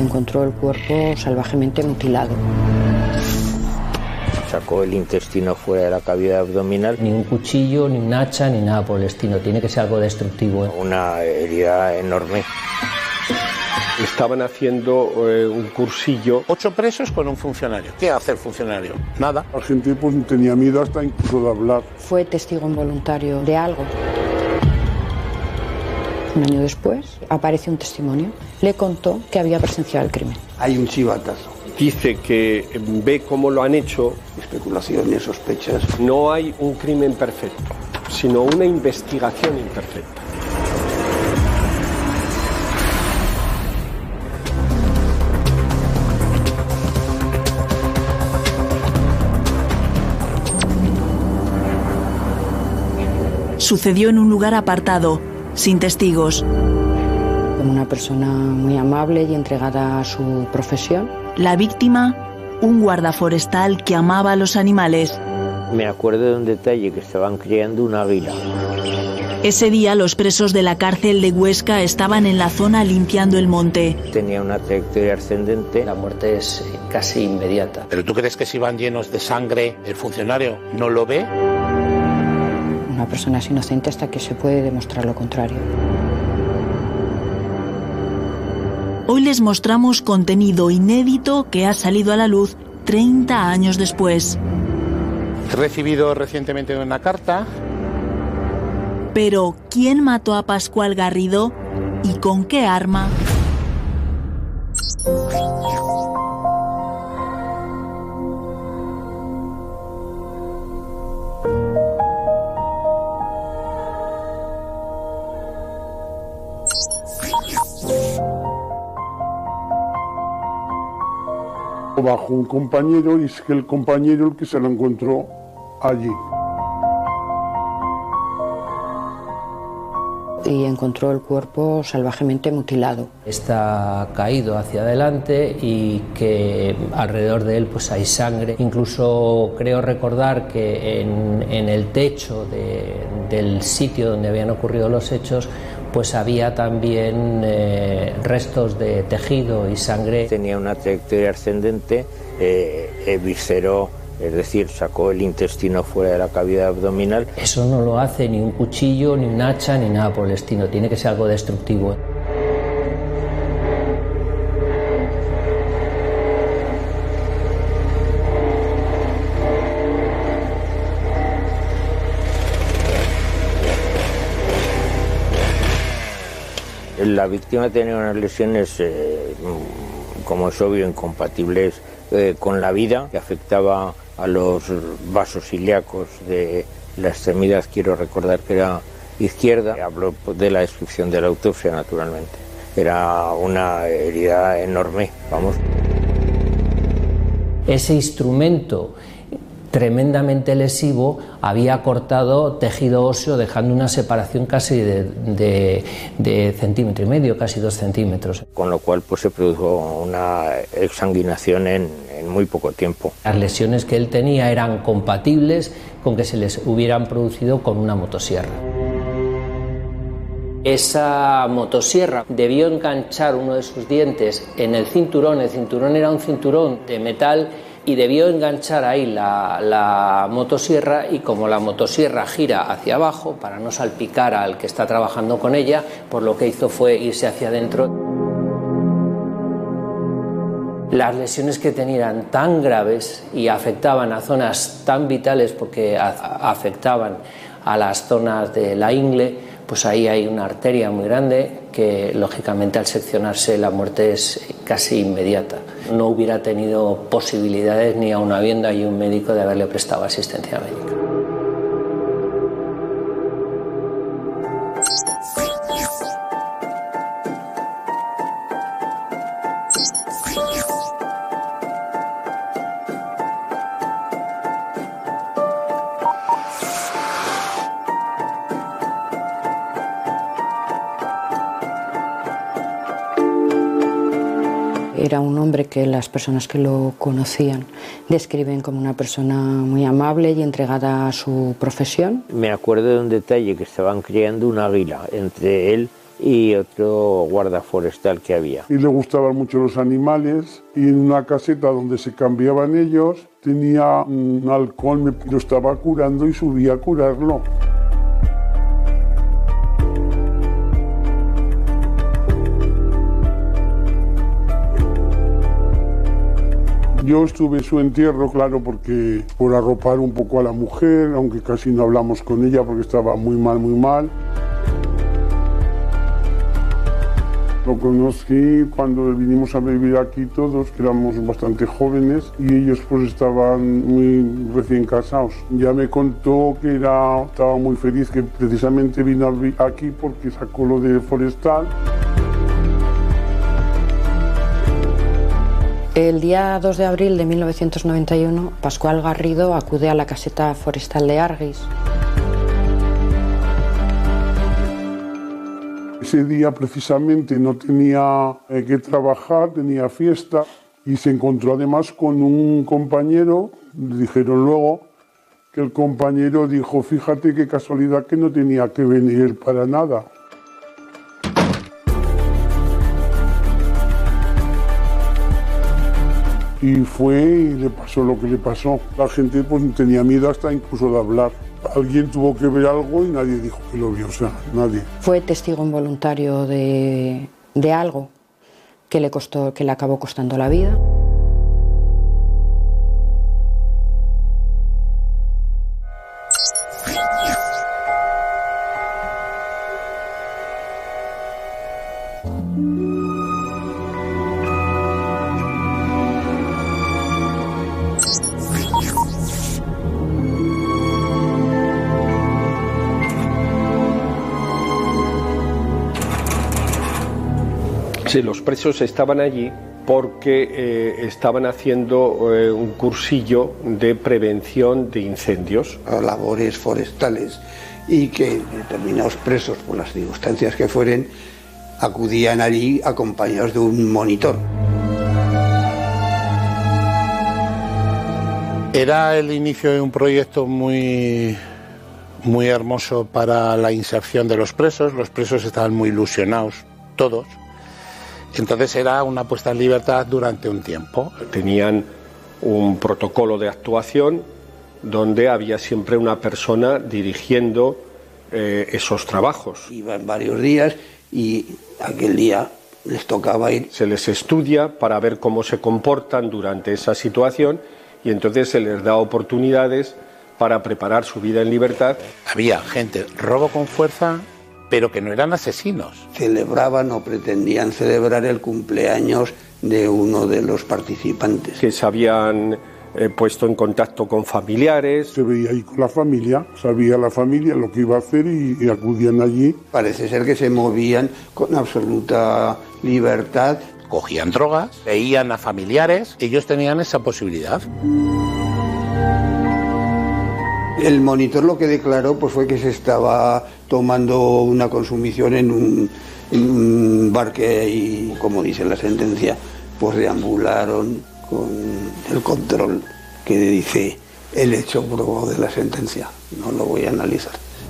encontró el cuerpo salvajemente mutilado. Sacó el intestino fuera de la cavidad abdominal. Ni un cuchillo, ni un hacha, ni nada por el estilo. Tiene que ser algo destructivo. Una herida enorme. Estaban haciendo un cursillo. 8 presos con un funcionario. ¿Qué hace el funcionario? Nada. La gente pues tenía miedo hasta incluso de hablar. Fue testigo involuntario de algo. Un año después apareció un testimonio. Le contó que había presenciado el crimen. Hay un chivatazo. Dice que ve cómo lo han hecho. Especulaciones, sospechas. No hay un crimen perfecto, sino una investigación imperfecta. Sucedió en un lugar apartado, sin testigos. Una persona muy amable y entregada a su profesión. La víctima, un guarda forestal que amaba a los animales. Me acuerdo de un detalle, que estaban criando un águila. Ese día los presos de la cárcel de Huesca estaban en la zona limpiando el monte. Tenía una trayectoria ascendente. La muerte es casi inmediata. ¿Pero tú crees que si van llenos de sangre, el funcionario no lo ve? Una persona es inocente hasta que se puede demostrar lo contrario. Hoy les mostramos contenido inédito que ha salido a la luz 30 años después. He recibido recientemente una carta. Pero, ¿quién mató a Pascual Garrido y con qué arma? Bajo un compañero y es que el compañero el que se lo encontró allí. Y encontró el cuerpo salvajemente mutilado. Está caído hacia adelante y que alrededor de él pues hay sangre. Incluso creo recordar que en el techo del sitio donde habían ocurrido los hechos pues había también restos de tejido y sangre. Tenía una trayectoria ascendente, visceró, es decir, sacó el intestino fuera de la cavidad abdominal. Eso no lo hace ni un cuchillo, ni un hacha, ni nada por el estilo. Tiene que ser algo destructivo. La víctima tenía unas lesiones, como es obvio, incompatibles con la vida, que afectaba a los vasos ilíacos de la extremidad, quiero recordar que era izquierda. Hablo de la descripción de la autopsia, naturalmente. Era una herida enorme, vamos. Ese instrumento tremendamente lesivo había cortado tejido óseo, dejando una separación casi de 1,5 centímetros, casi 2 centímetros. Con lo cual pues se produjo una exsanguinación en muy poco tiempo. Las lesiones que él tenía eran compatibles con que se les hubieran producido con una motosierra. Esa motosierra debió enganchar uno de sus dientes en el cinturón era un cinturón de metal y debió enganchar ahí la motosierra, y como la motosierra gira hacia abajo para no salpicar al que está trabajando con ella, pues lo que hizo fue irse hacia adentro. Las lesiones que tenía eran tan graves y afectaban a zonas tan vitales, porque afectaban a las zonas de la ingle, pues ahí hay una arteria muy grande que lógicamente al seccionarse la muerte es casi inmediata. No hubiera tenido posibilidades, ni aun habiendo ahí un médico, de haberle prestado asistencia médica. Era un hombre que las personas que lo conocían describen como una persona muy amable y entregada a su profesión. Me acuerdo de un detalle, que estaban criando un águila entre él y otro guarda forestal que había. Y le gustaban mucho los animales, y en una caseta donde se cambiaban ellos tenía un halcón, lo estaba curando y subía a curarlo. Yo estuve en su entierro, claro, porque por arropar un poco a la mujer, aunque casi no hablamos con ella porque estaba muy mal, muy mal. Lo conocí cuando vinimos a vivir aquí todos, que éramos bastante jóvenes, y ellos pues estaban muy recién casados. Ya me contó que estaba muy feliz, que precisamente vino aquí porque sacó lo de forestal. El día 2 de abril de 1991, Pascual Garrido acude a la caseta forestal de Arguis. Ese día precisamente no tenía que trabajar, tenía fiesta, y se encontró además con un compañero. Dijeron luego que el compañero dijo: fíjate qué casualidad que no tenía que venir para nada. Y fue y le pasó lo que le pasó. La gente pues tenía miedo hasta incluso de hablar. Alguien tuvo que ver algo y nadie dijo que lo vio, o sea, nadie. Fue testigo involuntario de algo que le acabó costando la vida. Sí, los presos estaban allí porque estaban haciendo un cursillo de prevención de incendios. Labores forestales, y que determinados presos, por las circunstancias que fueren, acudían allí acompañados de un monitor. Era el inicio de un proyecto muy hermoso para la inserción de los presos. Los presos estaban muy ilusionados, todos. Entonces era una puesta en libertad durante un tiempo. Tenían un protocolo de actuación donde había siempre una persona dirigiendo esos trabajos. Iban varios días y aquel día les tocaba ir. Se les estudia para ver cómo se comportan durante esa situación y entonces se les da oportunidades para preparar su vida en libertad. Había gente robo con fuerza, pero que no eran asesinos. Celebraban o pretendían celebrar el cumpleaños de uno de los participantes. Que se habían puesto en contacto con familiares. Se veía ahí con la familia, sabía la familia lo que iba a hacer y acudían allí. Parece ser que se movían con absoluta libertad. Cogían drogas, veían a familiares, ellos tenían esa posibilidad. El monitor lo que declaró pues fue que se estaba tomando una consumición en un bar que hay, como dice la sentencia, pues deambularon con el control que dice el hecho probado de la sentencia. No lo voy a analizar.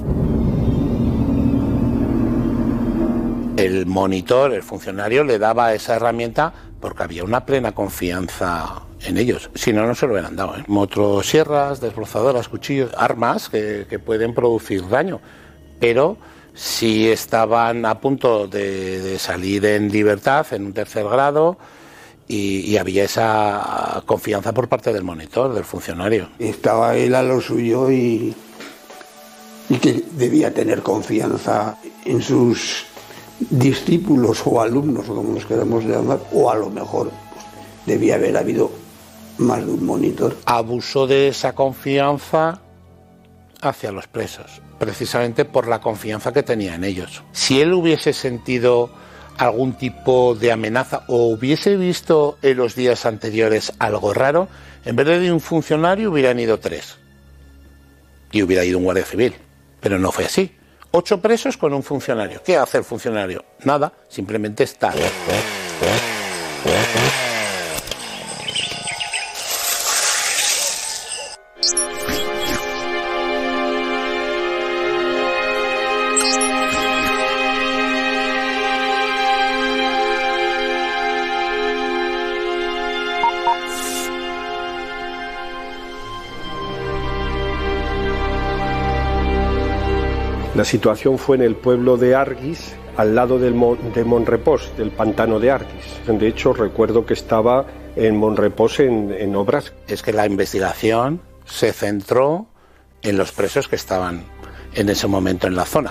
El monitor, el funcionario, le daba esa herramienta porque había una plena confianza en ellos. Si no, no se lo hubieran dado. Motosierras, desbrozadoras, cuchillos, armas que pueden producir daño. Pero si estaban a punto de salir en libertad, en un tercer grado, y había esa confianza por parte del monitor, del funcionario. Estaba él a lo suyo y que debía tener confianza en sus discípulos o alumnos, como los queramos llamar, o a lo mejor pues, debía haber habido más de un monitor. Abusó de esa confianza hacia los presos, precisamente por la confianza que tenía en ellos. Si él hubiese sentido algún tipo de amenaza o hubiese visto en los días anteriores algo raro, en vez de un funcionario hubieran ido 3 y hubiera ido un guardia civil, pero no fue así. 8 presos con un funcionario. ¿Qué hace el funcionario? Nada, simplemente está. La situación fue en el pueblo de Arguis, al lado de Monrepós, del pantano de Arguis. De hecho, recuerdo que estaba en Monrepós en obras. Es que la investigación se centró en los presos que estaban en ese momento en la zona.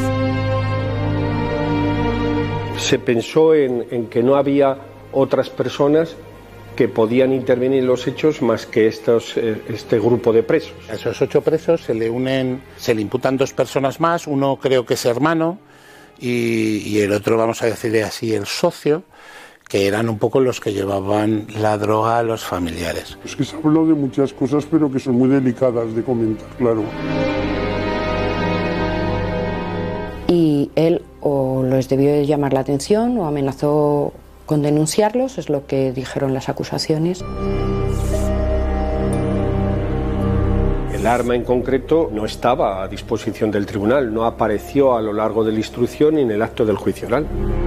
Se pensó en que no había otras personas que podían intervenir en los hechos más que este grupo de presos. A esos 8 presos se le imputan 2 personas más, uno creo que es hermano y el otro, vamos a decirle así, el socio, que eran un poco los que llevaban la droga a los familiares. Es que se habló de muchas cosas, pero que son muy delicadas de comentar, claro. Y él o les debió de llamar la atención o amenazó con denunciarlos, es lo que dijeron las acusaciones. El arma en concreto no estaba a disposición del tribunal, no apareció a lo largo de la instrucción ni en el acto del juicio oral.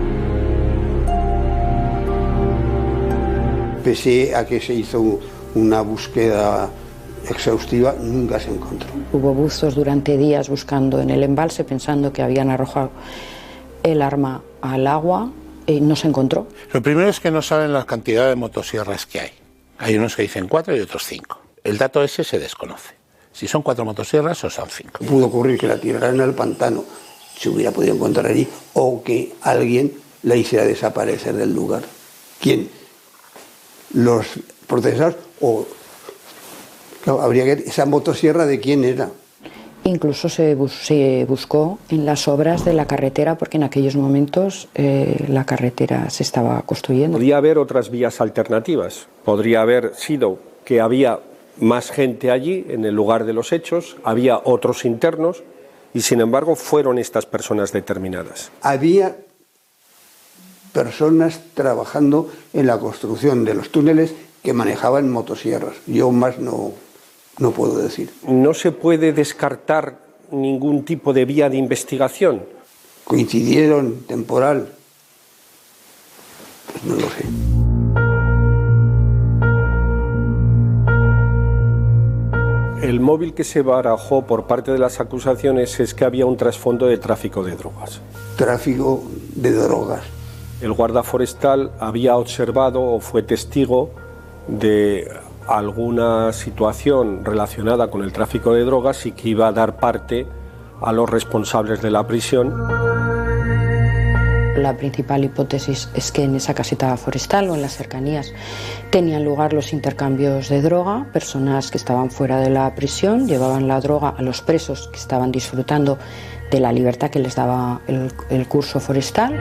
Pese a que se hizo una búsqueda exhaustiva, nunca se encontró. Hubo buzos durante días buscando en el embalse pensando que habían arrojado el arma al agua y no se encontró. Lo primero es que no saben la cantidad de motosierras que hay. Hay unos que dicen 4 y otros 5. El dato ese se desconoce. Si son 4 motosierras o son 5. Pudo ocurrir que la tiraran al pantano, se hubiera podido encontrar allí, o que alguien la hiciera desaparecer del lugar. ¿Quién? Los procesados o... Claro, habría que... ¿Esa motosierra de quién era? Incluso se buscó en las obras de la carretera porque en aquellos momentos la carretera se estaba construyendo. Podría haber otras vías alternativas. Podría haber sido que había más gente allí en el lugar de los hechos, había otros internos y sin embargo fueron estas personas determinadas. Había personas trabajando en la construcción de los túneles que manejaban motosierras. Yo más no puedo decir. ¿No se puede descartar ningún tipo de vía de investigación? ¿Coincidieron temporal? Pues no lo sé. El móvil que se barajó por parte de las acusaciones es que había un trasfondo de tráfico de drogas. Tráfico de drogas. El guarda forestal había observado o fue testigo de alguna situación relacionada con el tráfico de drogas y que iba a dar parte a los responsables de la prisión. La principal hipótesis es que en esa caseta forestal o en las cercanías tenían lugar los intercambios de droga. Personas que estaban fuera de la prisión llevaban la droga a los presos que estaban disfrutando de la libertad que les daba el curso forestal.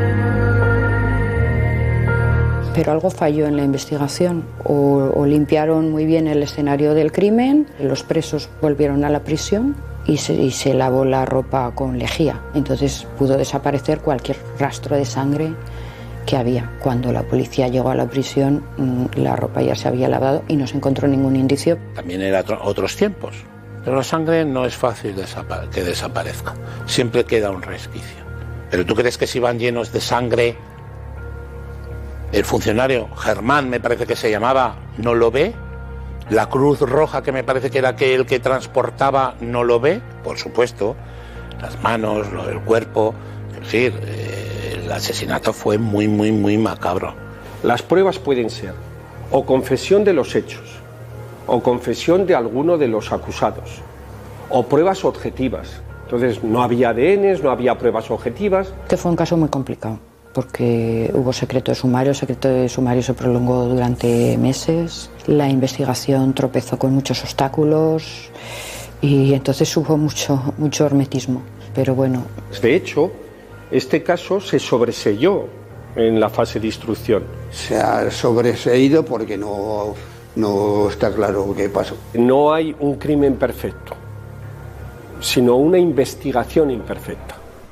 Pero algo falló en la investigación, o limpiaron muy bien el escenario del crimen, los presos volvieron a la prisión y se lavó la ropa con lejía. Entonces pudo desaparecer cualquier rastro de sangre que había. Cuando la policía llegó a la prisión, la ropa ya se había lavado y no se encontró ningún indicio. También eran otros tiempos, pero la sangre no es fácil que desaparezca, siempre queda un resquicio. ¿Pero tú crees que si van llenos de sangre, el funcionario, Germán me parece que se llamaba, no lo ve? ¿La Cruz Roja, que me parece que era el que transportaba, no lo ve? Por supuesto, las manos, lo del cuerpo, es decir, el asesinato fue muy, muy, muy macabro. Las pruebas pueden ser o confesión de los hechos, o confesión de alguno de los acusados, o pruebas objetivas. Entonces no había ADNs, no había pruebas objetivas. Que fue un caso muy complicado, porque hubo secreto de sumario, el secreto de sumario se prolongó durante meses, la investigación tropezó con muchos obstáculos y entonces hubo mucho hermetismo, pero bueno. De hecho, este caso se sobreseyó en la fase de instrucción. Se ha sobreseído porque no está claro qué pasó. No hay un crimen perfecto, sino una investigación imperfecta.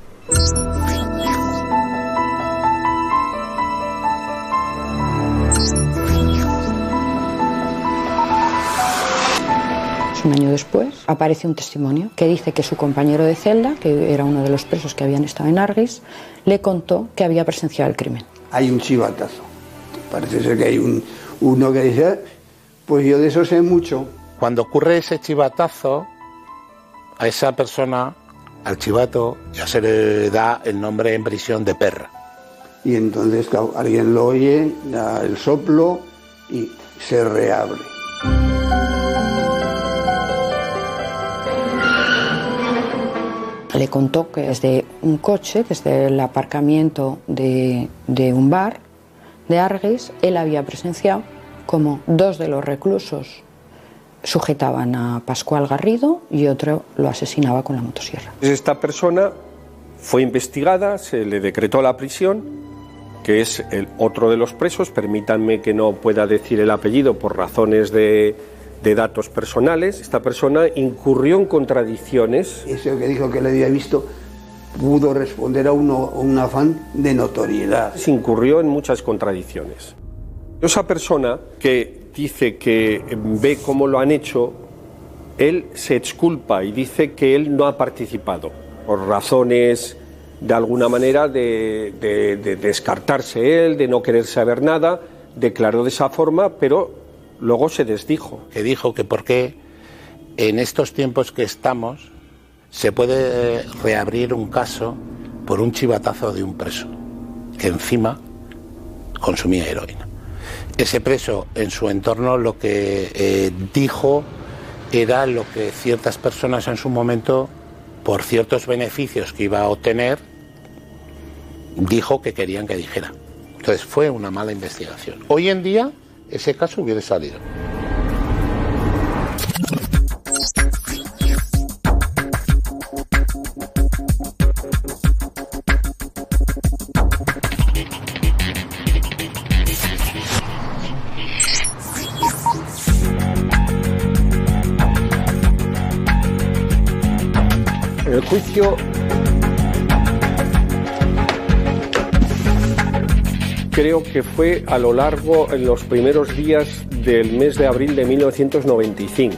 Un año después aparece un testimonio que dice que su compañero de celda, que era uno de los presos que habían estado en Arguis, le contó que había presenciado el crimen. Hay un chivatazo. Parece ser que hay uno que dice, pues yo de eso sé mucho. Cuando ocurre ese chivatazo, a esa persona al chivato ya se le da el nombre en prisión de perra. Y entonces claro, alguien lo oye, da el soplo y se reabre. Le contó que desde un coche, desde el aparcamiento de un bar de Argüelles, él había presenciado como 2 de los reclusos sujetaban a Pascual Garrido y otro lo asesinaba con la motosierra. Esta persona fue investigada, se le decretó la prisión, que es el otro de los presos. Permítanme que no pueda decir el apellido por razones de datos personales. Esta persona incurrió en contradicciones. Eso que dijo que le había visto pudo responder a un afán de notoriedad. Se incurrió en muchas contradicciones. Esa persona que dice que ve cómo lo han hecho, él se exculpa y dice que él no ha participado por razones de alguna manera de descartarse él, de no querer saber nada. Declaró de esa forma, pero luego se desdijo. Que dijo que por qué en estos tiempos que estamos se puede reabrir un caso por un chivatazo de un preso que encima consumía heroína. Ese preso en su entorno lo que dijo era lo que ciertas personas en su momento, por ciertos beneficios que iba a obtener, dijo que querían que dijera. Entonces fue una mala investigación. Hoy en día ese caso hubiera salido. El juicio creo que fue a lo largo, en los primeros días del mes de abril de 1995.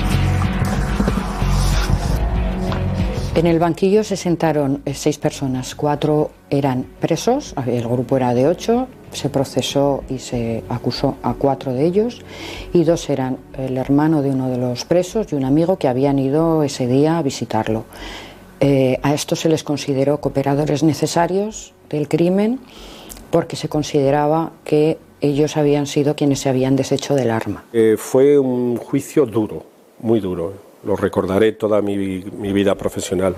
En el banquillo se sentaron 6 personas, 4 eran presos, el grupo era de 8, se procesó y se acusó a 4 de ellos y 2 eran el hermano de uno de los presos y un amigo que habían ido ese día a visitarlo. A estos se les consideró cooperadores necesarios del crimen porque se consideraba que ellos habían sido quienes se habían deshecho del arma. Fue un juicio duro, muy duro. Lo recordaré toda mi vida profesional.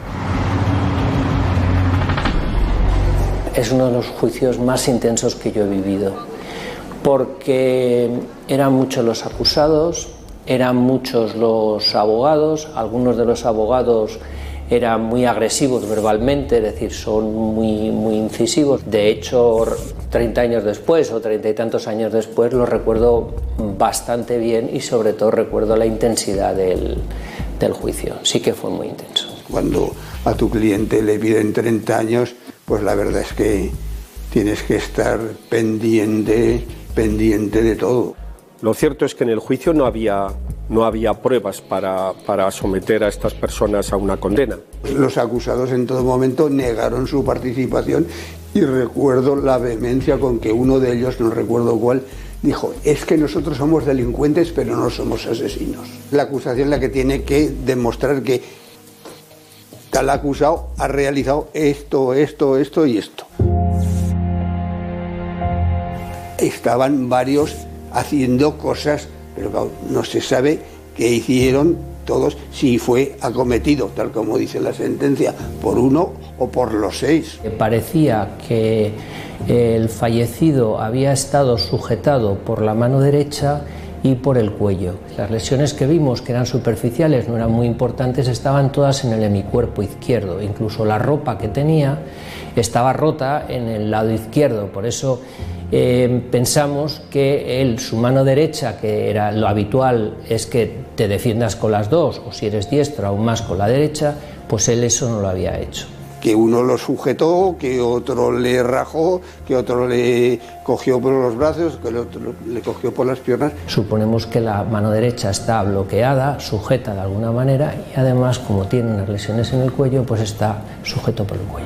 Es uno de los juicios más intensos que yo he vivido, porque eran muchos los acusados, eran muchos los abogados, algunos de los abogados eran muy agresivos verbalmente, es decir, son muy incisivos. De hecho, 30 años después o 30 y tantos años después lo recuerdo bastante bien y sobre todo recuerdo la intensidad del juicio. Sí que fue muy intenso. Cuando a tu cliente le piden 30 años, pues la verdad es que tienes que estar pendiente de todo. Lo cierto es que en el juicio no había pruebas para someter a estas personas a una condena. Los acusados en todo momento negaron su participación y recuerdo la vehemencia con que uno de ellos, no recuerdo cuál, dijo: es que nosotros somos delincuentes pero no somos asesinos. La acusación es la que tiene que demostrar que tal acusado ha realizado esto y esto. Estaban varios haciendo cosas, pero claro, no se sabe qué hicieron todos, si fue acometido, tal como dice la sentencia, por uno o por los 6. Parecía que el fallecido había estado sujetado por la mano derecha y por el cuello. Las lesiones que vimos, que eran superficiales, no eran muy importantes, estaban todas en el hemicuerpo izquierdo. Incluso la ropa que tenía estaba rota en el lado izquierdo. Por eso pensamos que él, su mano derecha, que era lo habitual, es que te defiendas con las dos, o si eres diestro aún más con la derecha, pues él eso no lo había hecho. Que uno lo sujetó, que otro le rajó, que otro le cogió por los brazos, que el otro le cogió por las piernas. Suponemos que la mano derecha está bloqueada, sujeta de alguna manera, y además, como tiene unas lesiones en el cuello, pues está sujeto por el cuello.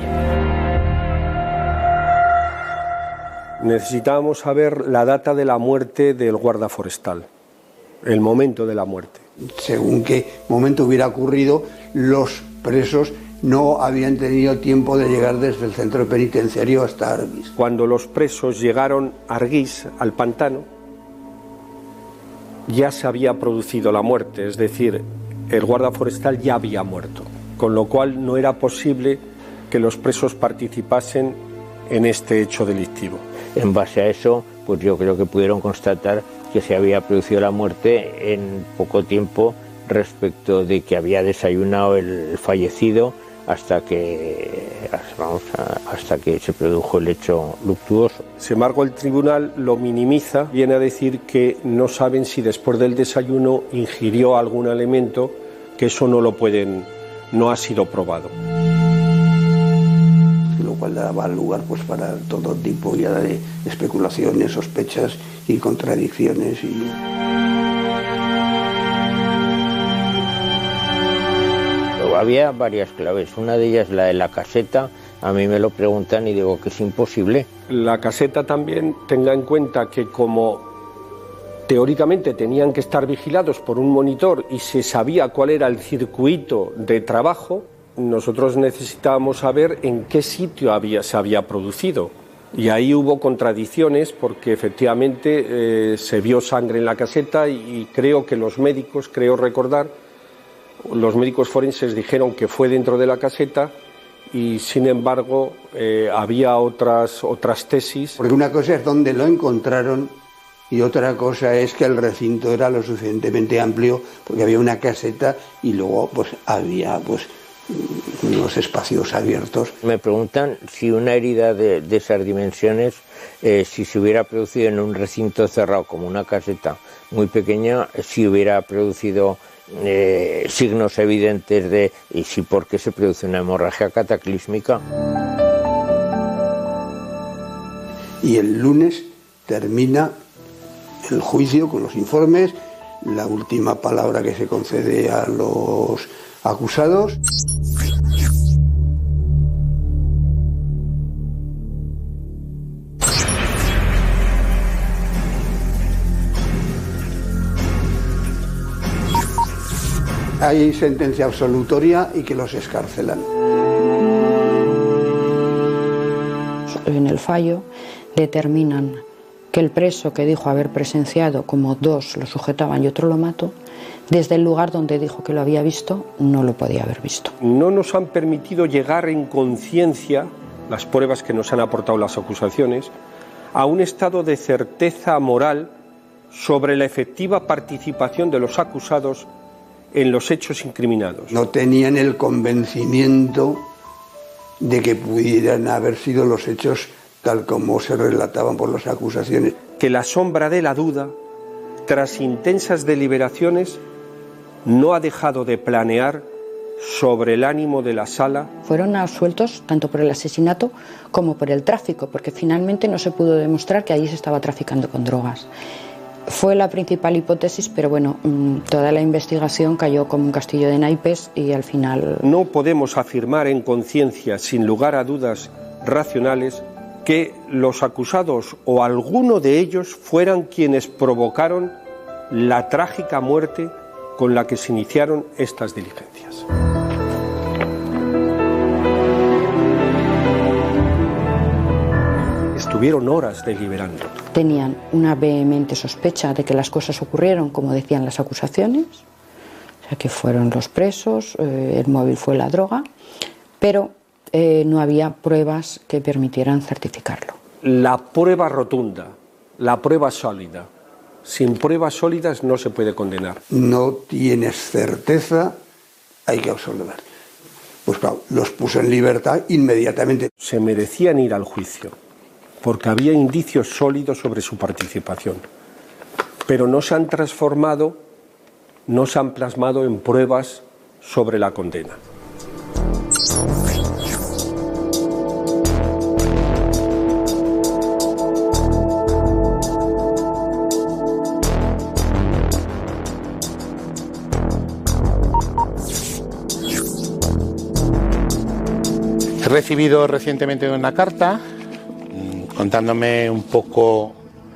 Necesitábamos saber la data de la muerte del guarda forestal, el momento de la muerte. Según qué momento hubiera ocurrido, los presos no habían tenido tiempo de llegar desde el centro penitenciario hasta Argüís. Cuando los presos llegaron a Argüís, al pantano, ya se había producido la muerte, es decir, el guarda forestal ya había muerto, con lo cual no era posible que los presos participasen en este hecho delictivo. En base a eso, pues yo creo que pudieron constatar que se había producido la muerte en poco tiempo respecto de que había desayunado el fallecido hasta que se produjo el hecho luctuoso. Sin embargo, el tribunal lo minimiza, viene a decir que no saben si después del desayuno ingirió algún alimento, que eso no ha sido probado. Lo cual daba lugar pues para todo tipo ya de especulaciones, sospechas y contradicciones. Había varias claves, una de ellas la de la caseta, a mí me lo preguntan y digo que es imposible. La caseta también, tenga en cuenta que como teóricamente tenían que estar vigilados por un monitor y se sabía cuál era el circuito de trabajo, nosotros necesitábamos saber en qué sitio se había producido. Y ahí hubo contradicciones porque efectivamente se vio sangre en la caseta y creo que los médicos forenses dijeron que fue dentro de la caseta y sin embargo había otras tesis. Porque una cosa es dónde lo encontraron y otra cosa es que el recinto era lo suficientemente amplio porque había una caseta y luego pues había unos espacios abiertos. Me preguntan si una herida de esas dimensiones, si se hubiera producido en un recinto cerrado como una caseta muy pequeña, si hubiera producido signos evidentes y si por qué se produce una hemorragia cataclísmica. Y el lunes termina el juicio con los informes, la última palabra que se concede a los acusados. Hay sentencia absolutoria y que los excarcelan. En el fallo determinan que el preso que dijo haber presenciado como dos lo sujetaban y otro lo mató, desde el lugar donde dijo que lo había visto, no lo podía haber visto. No nos han permitido llegar en conciencia, las pruebas que nos han aportado las acusaciones, a un estado de certeza moral sobre la efectiva participación de los acusados en los hechos incriminados. No tenían el convencimiento de que pudieran haber sido los hechos tal como se relataban por las acusaciones. Que la sombra de la duda, tras intensas deliberaciones, no ha dejado de planear sobre el ánimo de la sala. Fueron absueltos tanto por el asesinato como por el tráfico, porque finalmente no se pudo demostrar que allí se estaba traficando con drogas. Fue la principal hipótesis, pero bueno, toda la investigación cayó como un castillo de naipes y al final... No podemos afirmar en conciencia, sin lugar a dudas racionales, que los acusados o alguno de ellos fueran quienes provocaron la trágica muerte con la que se iniciaron estas diligencias. Estuvieron horas deliberando. Tenían una vehemente sospecha de que las cosas ocurrieron como decían las acusaciones, o sea que fueron los presos, el móvil fue la droga, pero no había pruebas que permitieran certificarlo. La prueba rotunda, la prueba sólida. Sin pruebas sólidas no se puede condenar. No tienes certeza, hay que absolver. Pues claro, los puso en libertad inmediatamente. Se merecían ir al juicio, porque había indicios sólidos sobre su participación, pero no se han transformado, no se han plasmado en pruebas sobre la condena. He recibido recientemente una carta contándome un poco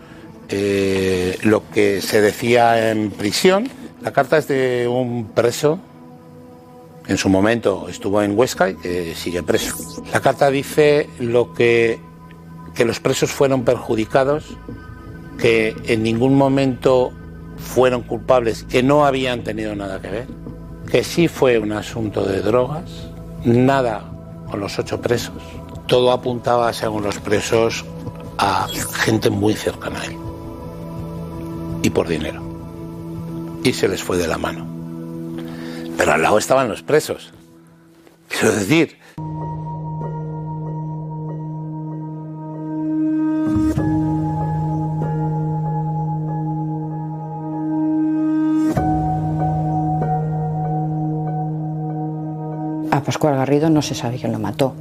lo que se decía en prisión. La carta es de un preso En su momento estuvo en Huesca y que sigue preso. La carta dice que los presos fueron perjudicados, que en ningún momento fueron culpables, que no habían tenido nada que ver, que sí fue un asunto de drogas, nada con los 8 presos. Todo apuntaba, según los presos, a gente muy cercana a él. Y por dinero. Y se les fue de la mano. Pero al lado estaban los presos. Quiero decir... A Pascual Garrido no se sabe quién lo mató.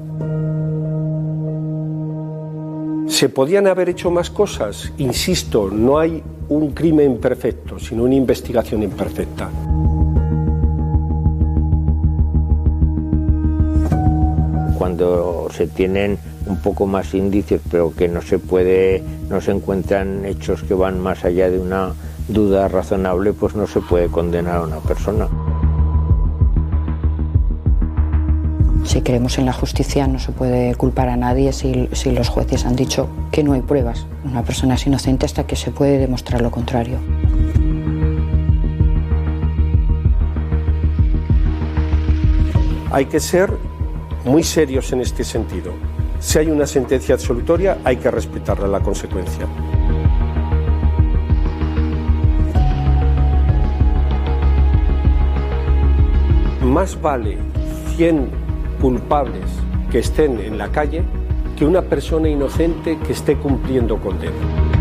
¿Se podían haber hecho más cosas? Insisto, no hay un crimen perfecto, sino una investigación imperfecta. Cuando se tienen un poco más indicios, pero que no se encuentran hechos que van más allá de una duda razonable, pues no se puede condenar a una persona. Si creemos en la justicia, no se puede culpar a nadie si los jueces han dicho que no hay pruebas. Una persona es inocente hasta que se puede demostrar lo contrario. Hay que ser muy serios en este sentido. Si hay una sentencia absolutoria, hay que respetarla la consecuencia. Más vale 100 culpables que estén en la calle que una persona inocente que esté cumpliendo condena.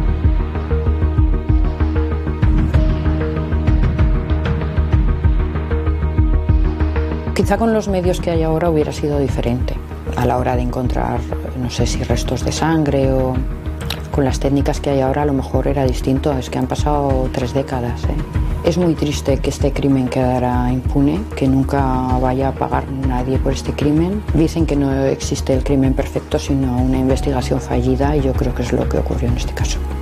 Quizá con los medios que hay ahora hubiera sido diferente a la hora de encontrar, no sé si restos de sangre o... Con las técnicas que hay ahora a lo mejor era distinto, es que han pasado 3 décadas. Es muy triste que este crimen quedara impune, que nunca vaya a pagar nadie por este crimen. Dicen que no existe el crimen perfecto, sino una investigación fallida, y yo creo que es lo que ocurrió en este caso.